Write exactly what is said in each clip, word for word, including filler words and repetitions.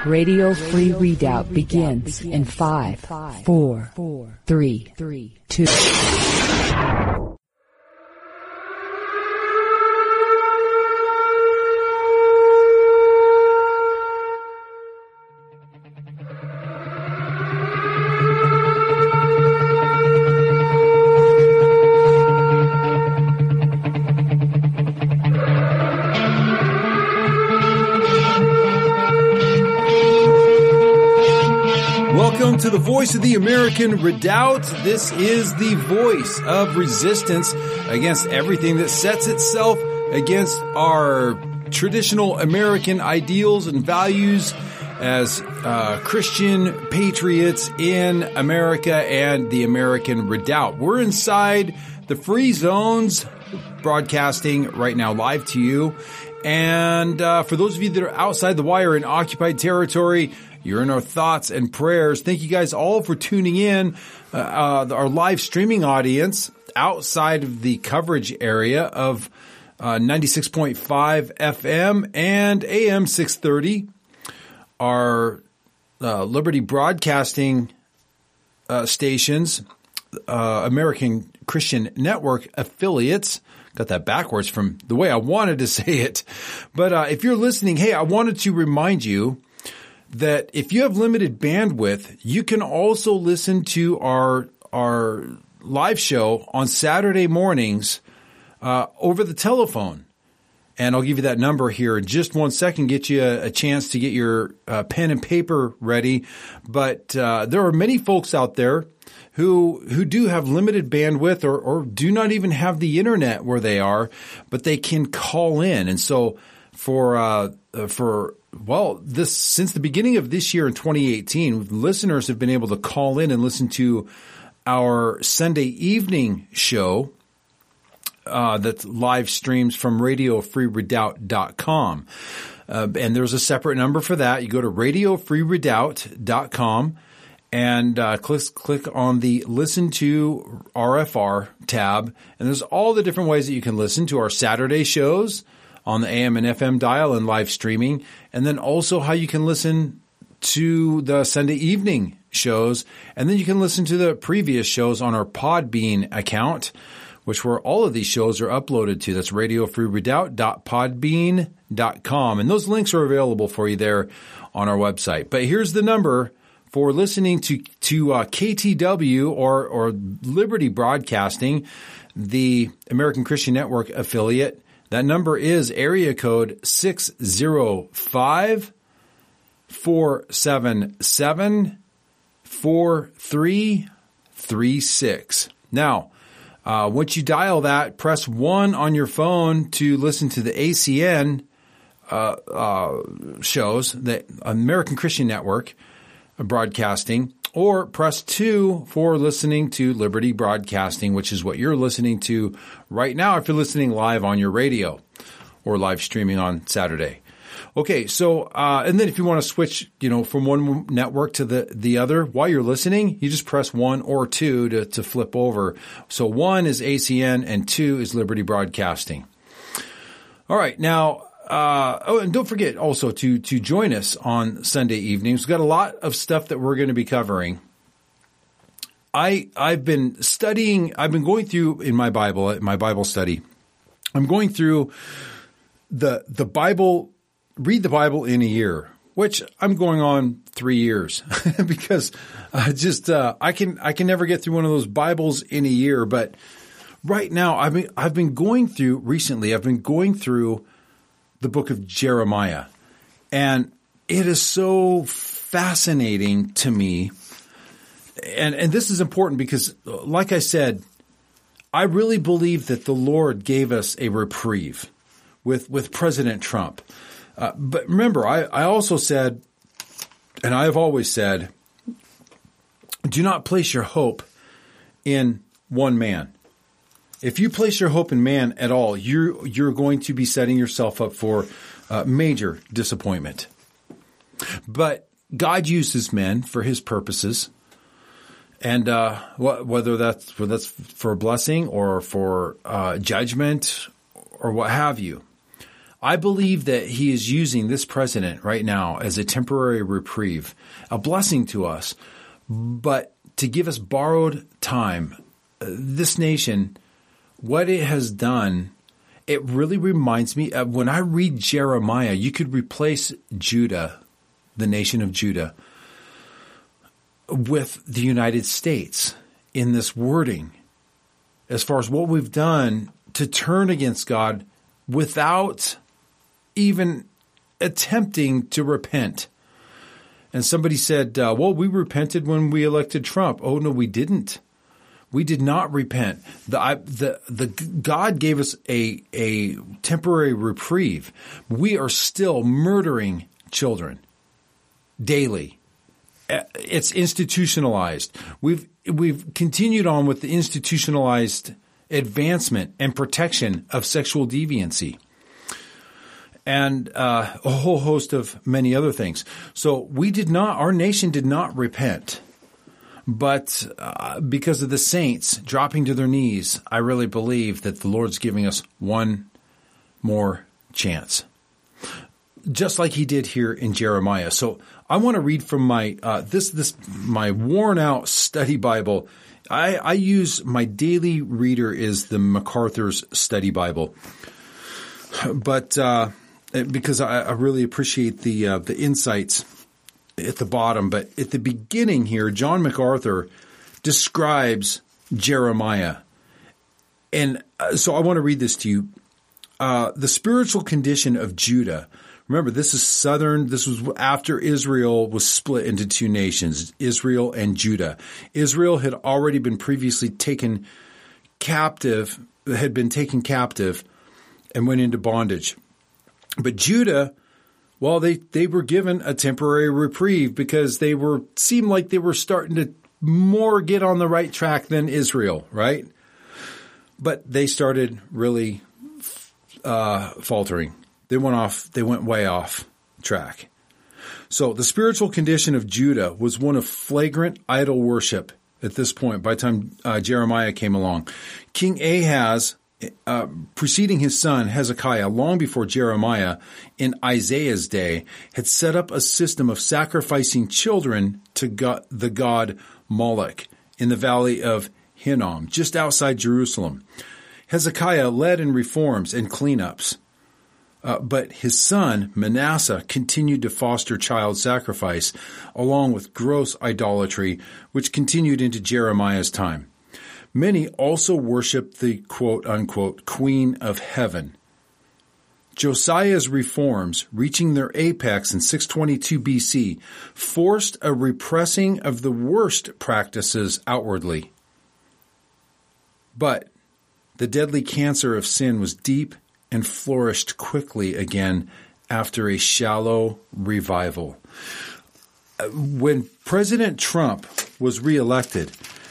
Radio Free Redoubt begins in five, four, three, two. Welcome to the Voice of the American Redoubt. This is the voice of resistance against everything that sets itself against our traditional American ideals and values as uh, Christian patriots in America and the American Redoubt. We're inside the free zones, broadcasting right now live to you. And uh, for those of you that are outside the wire in occupied territory, you're in our thoughts and prayers. Thank you guys all for tuning in. Uh, uh, our live streaming audience outside of the coverage area of uh, ninety-six point five F M and A M six thirty. Our uh, Liberty Broadcasting uh, stations, uh, American Christian Network affiliates. Got that backwards from the way I wanted to say it. But uh, if you're listening, hey, I wanted to remind you that if you have limited bandwidth, you can also listen to our our live show on Saturday mornings uh, over the telephone. And I'll give you that number here in just one second, get you a, a chance to get your uh, pen and paper ready. But uh, there are many folks out there who who do have limited bandwidth or, or do not even have the internet where they are, but they can call in. And so for uh, for Well, this since the beginning of this year in twenty eighteen, listeners have been able to call in and listen to our Sunday evening show uh, that live streams from radio free redoubt dot com. Uh, and there's a separate number for that. You go to radio free redoubt dot com and uh, click, click on the Listen to R F R tab. And there's all the different ways that you can listen to our Saturday shows on the A M and F M dial and live streaming, and then also how you can listen to the Sunday evening shows, and then you can listen to the previous shows on our Podbean account, which where all of these shows are uploaded to. That's radio free redoubt dot podbean dot com, and those links are available for you there on our website. But here's the number for listening to to uh, K T W or or Liberty Broadcasting, the American Christian Network affiliate. That number is area code six zero five, four seven seven, four three three six. Now, uh, once you dial that, press one on your phone to listen to the A C N uh, uh, shows, the American Christian Network Broadcasting, or press two for listening to Liberty Broadcasting, which is what you're listening to right now if you're listening live on your radio or live streaming on Saturday. Okay, so uh, and then if you want to switch, you know, from one network to the the other while you're listening, you just press one or two to to flip over. So one is A C N and two is Liberty Broadcasting. All right, now. Uh, oh, and don't forget also to to join us on Sunday evenings. We've got a lot of stuff that we're going to be covering. I I've been studying. I've been going through in my Bible, my Bible study. I'm going through the the Bible. Read the Bible in a year, which I'm going on three years because I just uh, I can I can never get through one of those Bibles in a year. But right now, I've been I've been going through recently. I've been going through the book of Jeremiah. And it is so fascinating to me. And, and this is important because, like I said, I really believe that the Lord gave us a reprieve with, with President Trump. Uh, but remember, I, I also said, and I have always said, do not place your hope in one man. If you place your hope in man at all, you're you're going to be setting yourself up for uh, major disappointment. But God uses men for His purposes, and uh, wh- whether that's whether that's for a blessing or for uh, judgment or what have you. I believe that he is using this president right now as a temporary reprieve, a blessing to us, but to give us borrowed time. This nation, what it has done, it really reminds me of when I read Jeremiah, you could replace Judah, the nation of Judah, with the United States in this wording as far as what we've done to turn against God without even attempting to repent. And somebody said, uh, well, we repented when we elected Trump. Oh, no, we didn't. We did not repent. The, I, the, the God gave us a, a temporary reprieve. We are still murdering children daily. It's institutionalized. We've, we've continued on with the institutionalized advancement and protection of sexual deviancy. And uh, a whole host of many other things. So we did not, our nation did not repent. But uh, because of the saints dropping to their knees, I really believe that the Lord's giving us one more chance. Just like he did here in Jeremiah. So I want to read from my uh, this this my worn out study Bible. I, I use my daily reader is the MacArthur's Study Bible. But uh because I, I really appreciate the uh, the insights at the bottom. But at the beginning here, John MacArthur describes Jeremiah. And uh, so I want to read this to you. Uh, the spiritual condition of Judah. Remember, this is southern. This was after Israel was split into two nations, Israel and Judah. Israel had already been previously taken captive, had been taken captive and went into bondage. But Judah, well, they, they were given a temporary reprieve because they were seemed like they were starting to more get on the right track than Israel, right? But they started really uh, faltering. They went off. They went way off track. So the spiritual condition of Judah was one of flagrant idol worship at this point. By the time uh, Jeremiah came along, King Ahaz, Uh, preceding his son Hezekiah, long before Jeremiah, in Isaiah's day, had set up a system of sacrificing children to God, the god Moloch in the valley of Hinnom, just outside Jerusalem. Hezekiah led in reforms and cleanups, uh, but his son Manasseh continued to foster child sacrifice, along with gross idolatry, which continued into Jeremiah's time. Many also worshiped the quote-unquote Queen of Heaven. Josiah's reforms, reaching their apex in six twenty-two B C, forced a repressing of the worst practices outwardly. But the deadly cancer of sin was deep and flourished quickly again after a shallow revival. When President Trump was reelected,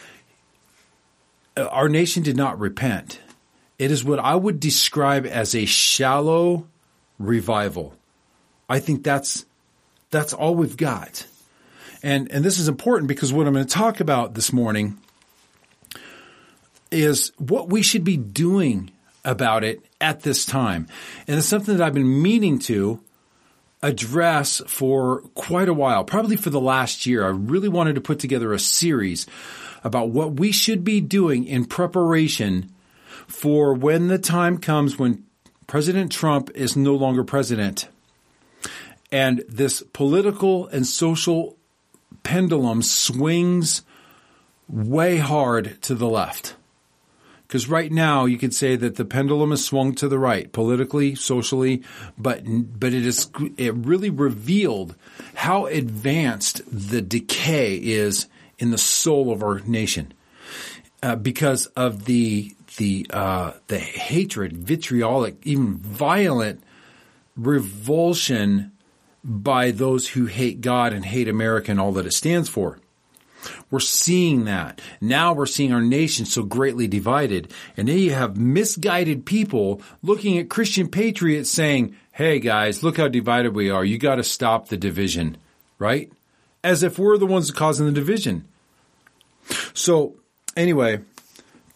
our nation did not repent. It is what I would describe as a shallow revival. I think that's that's all we've got. And and this is important because what I'm going to talk about this morning is what we should be doing about it at this time. And it's something that I've been meaning to address for quite a while, probably for the last year. I really wanted to put together a series about what we should be doing in preparation for when the time comes when President Trump is no longer president. And this political and social pendulum swings way hard to the left. Because right now you could say that the pendulum has swung to the right, politically, socially, but but it is it really revealed how advanced the decay is in the soul of our nation, uh, because of the the uh, the hatred, vitriolic, even violent revulsion by those who hate God and hate America and all that it stands for. We're seeing that. Now we're seeing our nation so greatly divided. And then you have misguided people looking at Christian patriots saying, hey guys, look how divided we are. You got to stop the division, right? As if we're the ones causing the division. So anyway,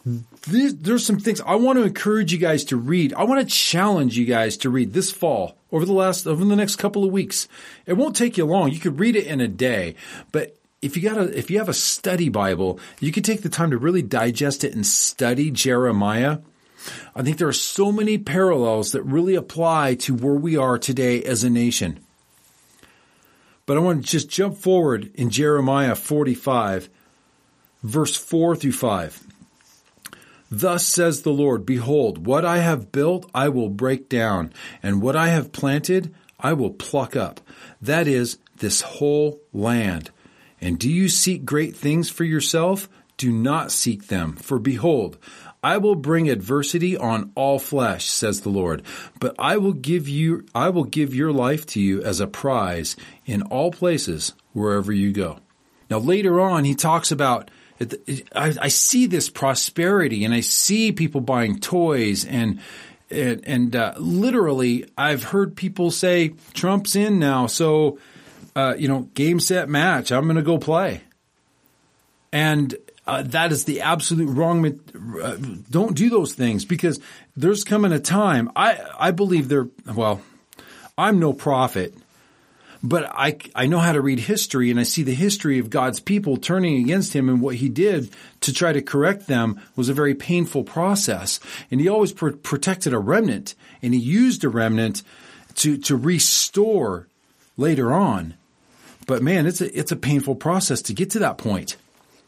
These, there's some things I want to encourage you guys to read. I want to challenge you guys to read this fall over the last, over the next couple of weeks. It won't take you long. You could read it in a day, but if you got a, if you have a study Bible, you can take the time to really digest it and study Jeremiah. I think there are so many parallels that really apply to where we are today as a nation. But I want to just jump forward in Jeremiah forty-five, verse four through five. Thus says the Lord, behold, what I have built I will break down, and what I have planted I will pluck up. That is, this whole land. And do you seek great things for yourself? Do not seek them. For behold, I will bring adversity on all flesh, says the Lord. But I will give you, I will give your life to you as a prize in all places, wherever you go. Now later on, he talks about I, I see this prosperity, and I see people buying toys, and and, and uh, literally, I've heard people say, "Trump's in now, so uh, you know, game, set, match. I'm going to go play," and uh, that is the absolute wrong. Uh, don't do those things, because there's coming a time. I I believe there. Well, I'm no prophet. But I, I know how to read history, and I see the history of God's people turning against him, and what he did to try to correct them was a very painful process. And he always pr- protected a remnant, and he used a remnant to, to restore later on. But man, it's a, it's a painful process to get to that point.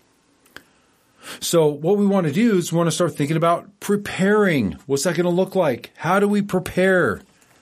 So what we want to do is we want to start thinking about preparing. What's that going to look like? How do we prepare?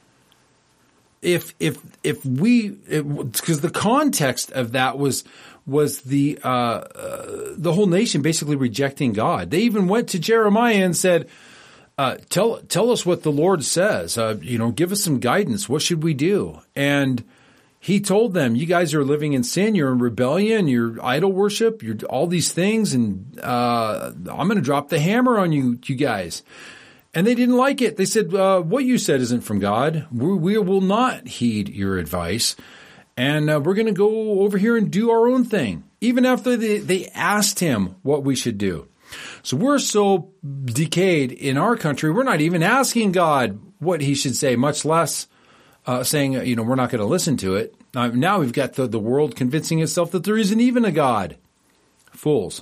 If, if, if we, because the context of that was, was the, uh, uh, the whole nation basically rejecting God. They even went to Jeremiah and said, uh, tell, tell us what the Lord says. Uh, you know, give us some guidance. What should we do? And he told them, you guys are living in sin. You're in rebellion. You're idol worship. You're all these things. And, uh, I'm going to drop the hammer on you, you guys. And they didn't like it. They said, uh, what you said isn't from God. We, we will not heed your advice. And uh, we're going to go over here and do our own thing. Even after they, they asked him what we should do. So we're so decayed in our country, we're not even asking God what he should say, much less uh, saying, you know, we're not going to listen to it. Uh, now we've got the, the world convincing itself that there isn't even a God. Fools.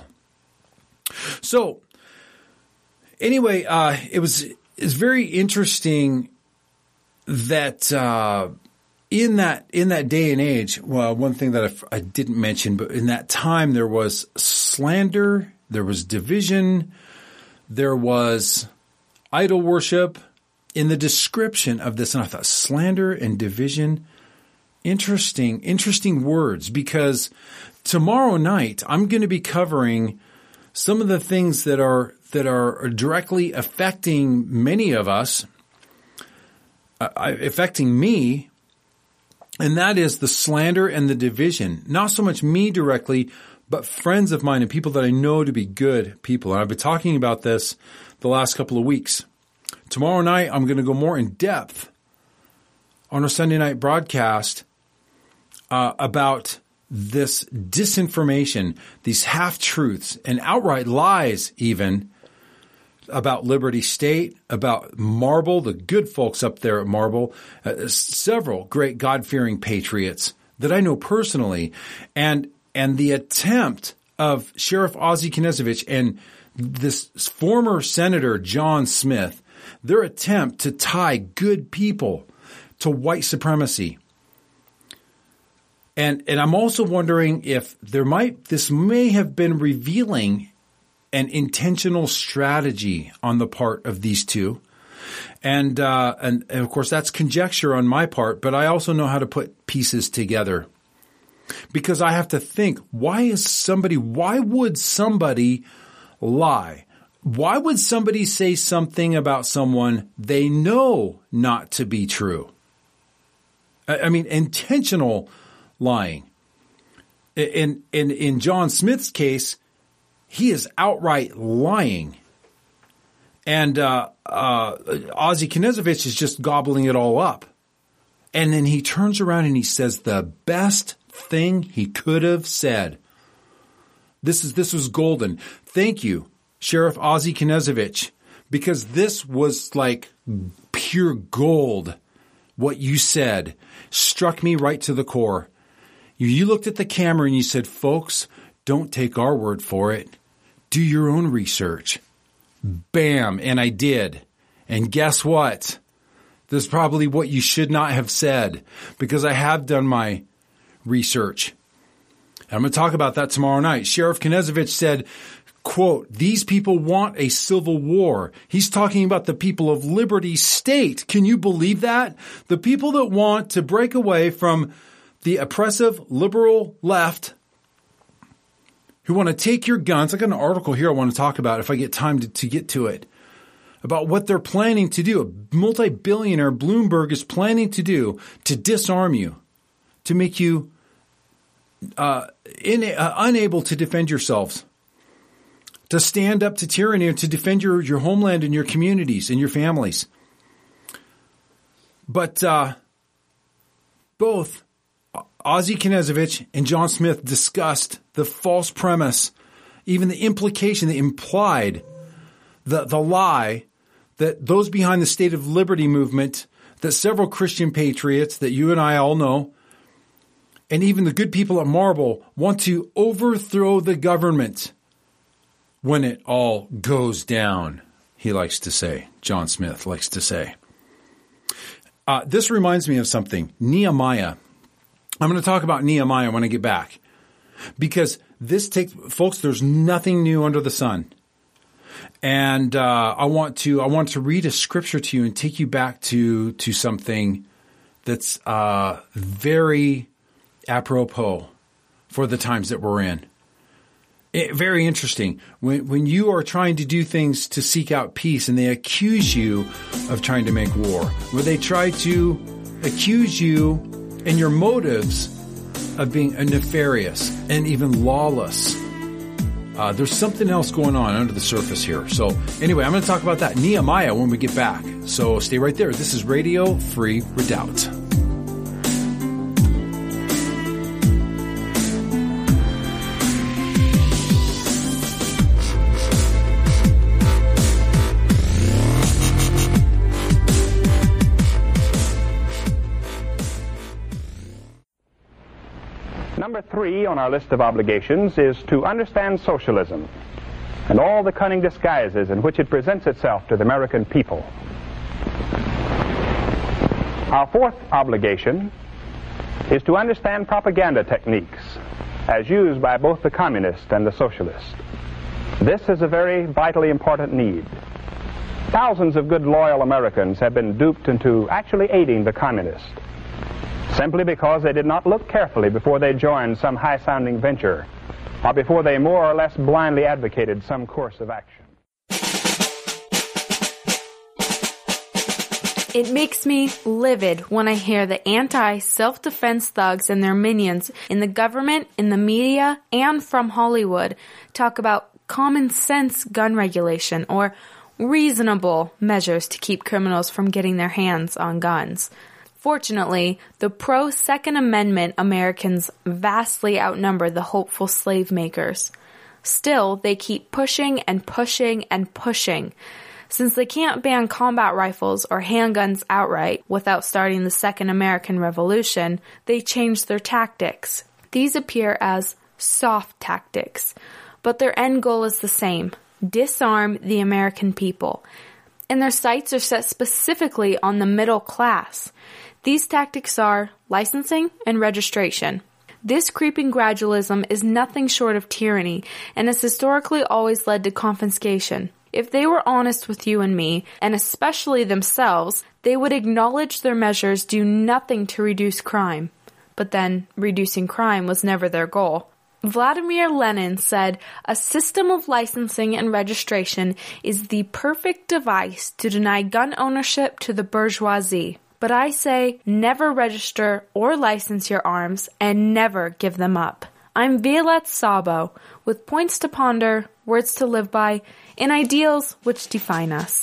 So, Anyway, uh, it was, it was very interesting that, uh, in that, in that day and age, well, one thing that I, I didn't mention, but in that time there was slander, there was division, there was idol worship in the description of this. And I thought slander and division, interesting, interesting words, because tomorrow night I'm going to be covering some of the things that are that are directly affecting many of us, uh, affecting me, and that is the slander and the division. Not so much me directly, but friends of mine and people that I know to be good people. And I've been talking about this the last couple of weeks. Tomorrow night, I'm going to go more in depth on our Sunday night broadcast uh, about this disinformation, these half-truths and outright lies even about Liberty State, about Marble, the good folks up there at Marble, uh, several great God-fearing patriots that I know personally, and and the attempt of Sheriff Ozzie Knezovich and this former Senator John Smith, their attempt to tie good people to white supremacy. And and I'm also wondering if there might this may have been revealing an intentional strategy on the part of these two. And, uh, and, and of course that's conjecture on my part, but I also know how to put pieces together. Because I have to think, why is somebody, why would somebody lie? Why would somebody say something about someone they know not to be true? I, I mean, intentional lying. In, in, in John Smith's case, he is outright lying. And uh, uh, Ozzie Knezovich is just gobbling it all up. And then he turns around and he says the best thing he could have said. This is this was golden. Thank you, Sheriff Ozzie Knezovich, because this was like pure gold. What you said struck me right to the core. You, you looked at the camera and you said, folks, don't take our word for it. Do your own research. Bam. And I did. And guess what? This is probably what you should not have said, because I have done my research. I'm going to talk about that tomorrow night. Sheriff Knezovich said, quote, these people want a civil war. He's talking about the people of Liberty State. Can you believe that? The people that want to break away from the oppressive liberal left, who want to take your guns. I got an article here I want to talk about if I get time to, to get to it, about what they're planning to do. A multi-billionaire Bloomberg is planning to do to disarm you, to make you uh, in, uh, unable to defend yourselves, to stand up to tyranny and to defend your, your homeland and your communities and your families. But uh, both Ozzie Knezovich and John Smith discussed the false premise, even the implication, the implied, the, the lie that those behind the State of Liberty movement, that several Christian patriots that you and I all know, and even the good people at Marble, want to overthrow the government when it all goes down, he likes to say. John Smith likes to say. Uh, this reminds me of something. Nehemiah. I'm going to talk about Nehemiah when I get back, because this takes, folks, there's nothing new under the sun. And uh, I want to I want to read a scripture to you and take you back to to something that's uh, very apropos for the times that we're in. It, very interesting. When when you are trying to do things to seek out peace and they accuse you of trying to make war, where they try to accuse you and your motives of being nefarious and even lawless. Uh, there's something else going on under the surface here. So anyway, I'm going to talk about that Nehemiah when we get back. So stay right there. This is Radio Free Redoubt. Number three on our list of obligations is to understand socialism and all the cunning disguises in which it presents itself to the American people. Our fourth obligation is to understand propaganda techniques as used by both the communist and the socialist. This is a very vitally important need. Thousands of good, loyal Americans have been duped into actually aiding the communists, simply because they did not look carefully before they joined some high-sounding venture, or before they more or less blindly advocated some course of action. It makes me livid when I hear the anti-self-defense thugs and their minions in the government, in the media, and from Hollywood talk about common sense gun regulation or reasonable measures to keep criminals from getting their hands on guns. Fortunately, the pro-Second Amendment Americans vastly outnumber the hopeful slave makers. Still, they keep pushing and pushing and pushing. Since they can't ban combat rifles or handguns outright without starting the Second American Revolution, they change their tactics. These appear as soft tactics, but their end goal is the same: disarm the American people. And their sights are set specifically on the middle class. These tactics are licensing and registration. This creeping gradualism is nothing short of tyranny and has historically always led to confiscation. If they were honest with you and me, and especially themselves, they would acknowledge their measures do nothing to reduce crime. But then, reducing crime was never their goal. Vladimir Lenin said, "A system of licensing and registration is the perfect device to deny gun ownership to the bourgeoisie." But I say, never register or license your arms and never give them up. I'm Violette Sabo, with points to ponder, words to live by, and ideals which define us.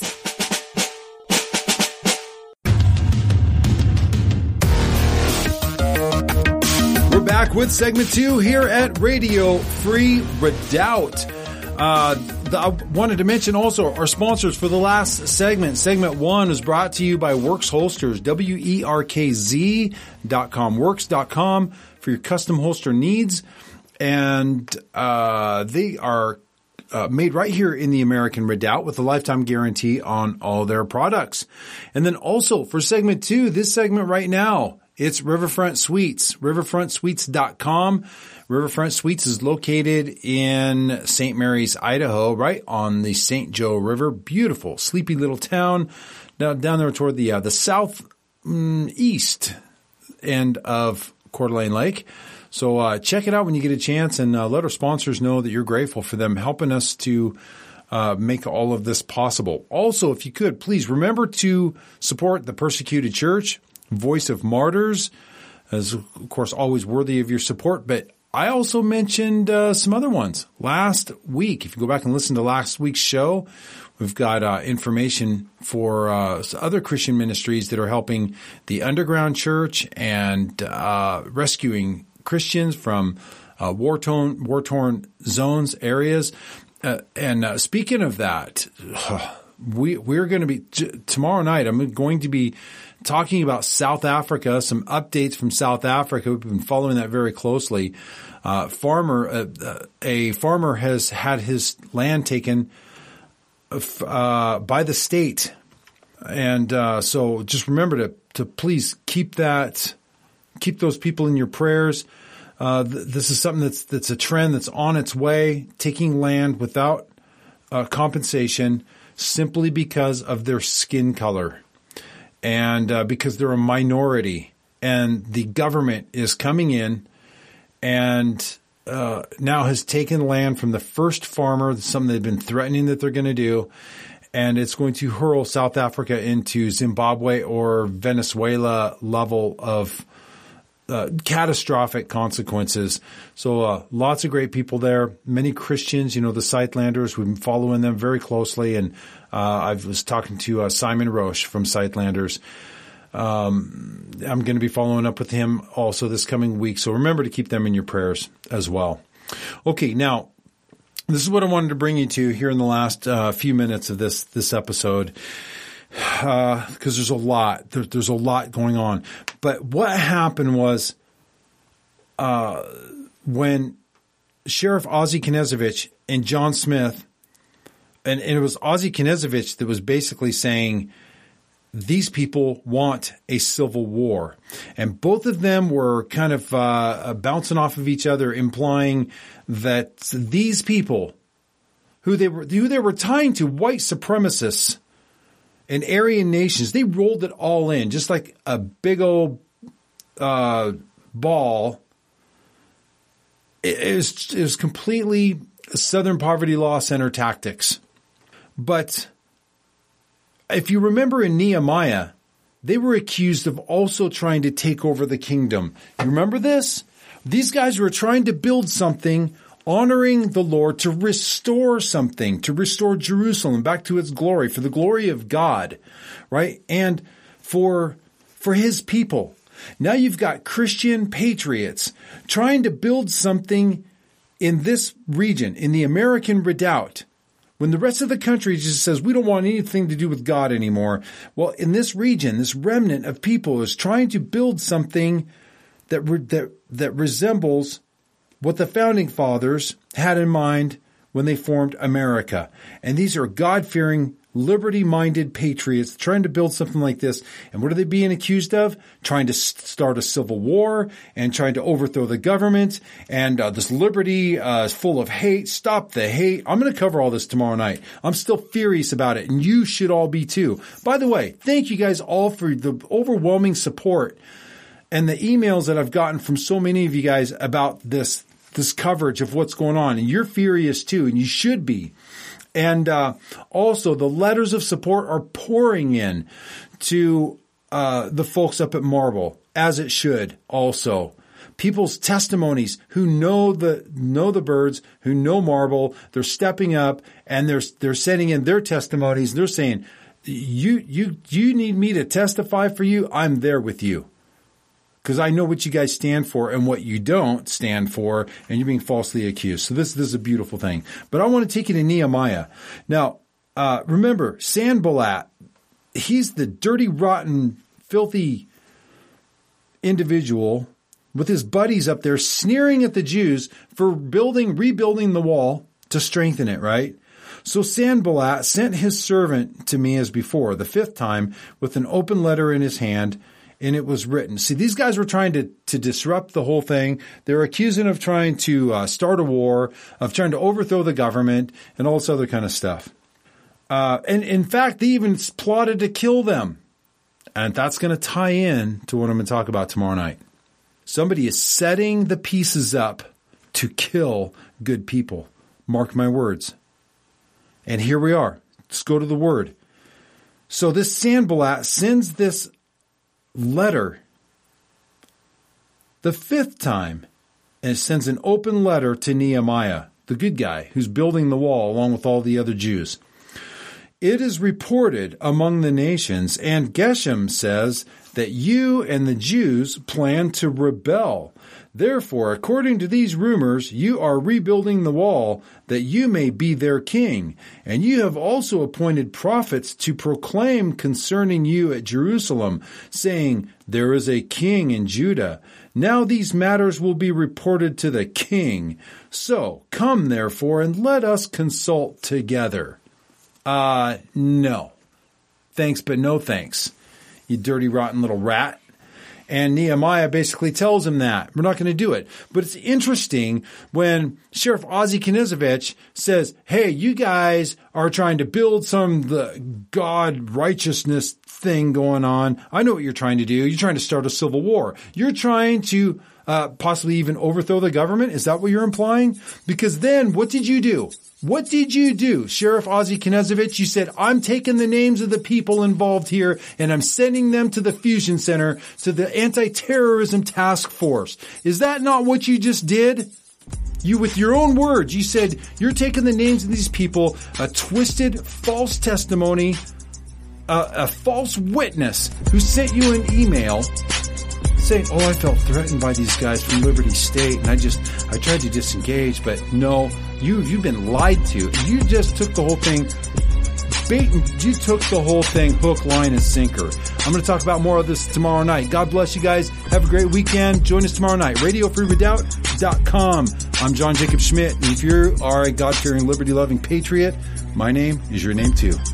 We're back with segment two here at Radio Free Redoubt. Uh, the, I wanted to mention also our sponsors for the last segment. Segment one was brought to you by Werks Holsters, W E R K Z dot com, werks dot com for your custom holster needs. And uh, they are uh, made right here in the American Redoubt with a lifetime guarantee on all their products. And then also for segment two, this segment right now, it's Riverfront Suites, riverfront suites dot com. Riverfront Suites is located in Saint Mary's, Idaho, right on the Saint Joe River. Beautiful, sleepy little town down, down there toward the uh, the south mm, east end of Coeur d'Alene Lake. So uh, check it out when you get a chance, and uh, let our sponsors know that you're grateful for them helping us to uh, make all of this possible. Also, if you could, please remember to support the Persecuted Church, Voice of Martyrs, is of course always worthy of your support, but I also mentioned uh, some other ones last week. If you go back and listen to last week's show, we've got uh, information for uh, other Christian ministries that are helping the underground church and uh, rescuing Christians from uh, war-torn, war-torn zones, areas. Uh, and uh, speaking of that, we, we're going to be t- tomorrow night, I'm going to be talking about South Africa, some updates from South Africa. We've been following that very closely. Uh, farmer, uh, a farmer has had his land taken uh, by the state. And uh, so just remember to, to please keep that, keep those people in your prayers. Uh, th- this is something that's, that's a trend that's on its way, taking land without uh, compensation simply because of their skin color. And uh, because they're a minority, and the government is coming in and uh, now has taken land from the first farmer, something they've been threatening that they're going to do, and it's going to hurl South Africa into Zimbabwe or Venezuela level of uh, catastrophic consequences. So uh, lots of great people there, many Christians, you know, the Sightlanders. We've been following them very closely, and Uh, I was talking to uh, Simon Roche from Sightlanders. Um, I'm going to be following up with him also this coming week. So remember to keep them in your prayers as well. Okay, now, this is what I wanted to bring you to here in the last uh, few minutes of this this episode, because uh, there's a lot. There, there's a lot going on. But what happened was uh, when Sheriff Ozzie Knezovich and John Smith, And, and it was Ozzie Knezovich that was basically saying these people want a civil war. And both of them were kind of uh, bouncing off of each other, implying that these people, who they were, who they were tying to white supremacists and Aryan nations, they rolled it all in, just like a big old uh, ball. It, it was, it was completely Southern Poverty Law Center tactics. But if you remember in Nehemiah, they were accused of also trying to take over the kingdom. You remember this? These guys were trying to build something honoring the Lord, to restore something, to restore Jerusalem back to its glory, for the glory of God, right? And for, for his people. Now you've got Christian patriots trying to build something in this region, in the American Redoubt, when the rest of the country just says, we don't want anything to do with God anymore. Well, in this region, this remnant of people is trying to build something that re- that that resembles what the founding fathers had in mind when they formed America. And these are God-fearing, liberty-minded patriots trying to build something like this. And what are they being accused of? Trying to start a civil war and trying to overthrow the government. And uh, this liberty uh, is full of hate. Stop the hate. I'm going to cover all this tomorrow night. I'm still furious about it, and you should all be too. By the way, thank you guys all for the overwhelming support and the emails that I've gotten from so many of you guys about this this coverage of what's going on. And you're furious too, and you should be. And uh, also, the letters of support are pouring in to uh, the folks up at Marble, as it should also. People's testimonies who know the know the birds, who know Marble, they're stepping up and they're they're sending in their testimonies. They're saying, "You you you need me to testify for you? I'm there with you." because I know what you guys stand for and what you don't stand for, and you're being falsely accused. So this, this is a beautiful thing. But I want to take you to Nehemiah. Now, uh, remember, Sanballat, he's the dirty, rotten, filthy individual with his buddies up there sneering at the Jews for building, rebuilding the wall to strengthen it, right? So Sanballat sent his servant to me as before, the fifth time, with an open letter in his hand, and it was written. See, these guys were trying to, to disrupt the whole thing. They were accusing of trying to uh, start a war, of trying to overthrow the government, and all this other kind of stuff. Uh, and in fact, they even plotted to kill them. And that's going to tie in to what I'm going to talk about tomorrow night. Somebody is setting the pieces up to kill good people. Mark my words. And here we are. Let's go to the word. So this Sanballat sends this letter the fifth time, and it sends an open letter to Nehemiah, the good guy who's building the wall along with all the other Jews. It is reported among the nations, and Geshem says that you and the Jews plan to rebel. Therefore, according to these rumors, you are rebuilding the wall that you may be their king. And you have also appointed prophets to proclaim concerning you at Jerusalem, saying, there is a king in Judah. Now these matters will be reported to the king. So come, therefore, and let us consult together. Uh, no. Thanks, but no thanks, you dirty, rotten little rat. And Nehemiah basically tells him that. We're not going to do it. But it's interesting when Sheriff Ozzie Knezovich says, hey, you guys are trying to build some the God righteousness thing going on. I know what you're trying to do. You're trying to start a civil war. You're trying to uh, possibly even overthrow the government. Is that what you're implying? Because then what did you do? What did you do, Sheriff Ozzie Knezovich? You said, I'm taking the names of the people involved here and I'm sending them to the Fusion Center, to the Anti-Terrorism Task Force. Is that not what you just did? You, with your own words, you said you're taking the names of these people, a twisted, false testimony, a, a false witness who sent you an email saying, oh, I felt threatened by these guys from Liberty State and I just, I tried to disengage, but no. You, you've been lied to. You just took the whole thing, bait, and you took the whole thing hook, line, and sinker. I'm going to talk about more of this tomorrow night. God bless you guys. Have a great weekend. Join us tomorrow night. radio free redoubt dot com. I'm John Jacob Schmidt. And if you are a God-fearing, liberty-loving patriot, my name is your name too.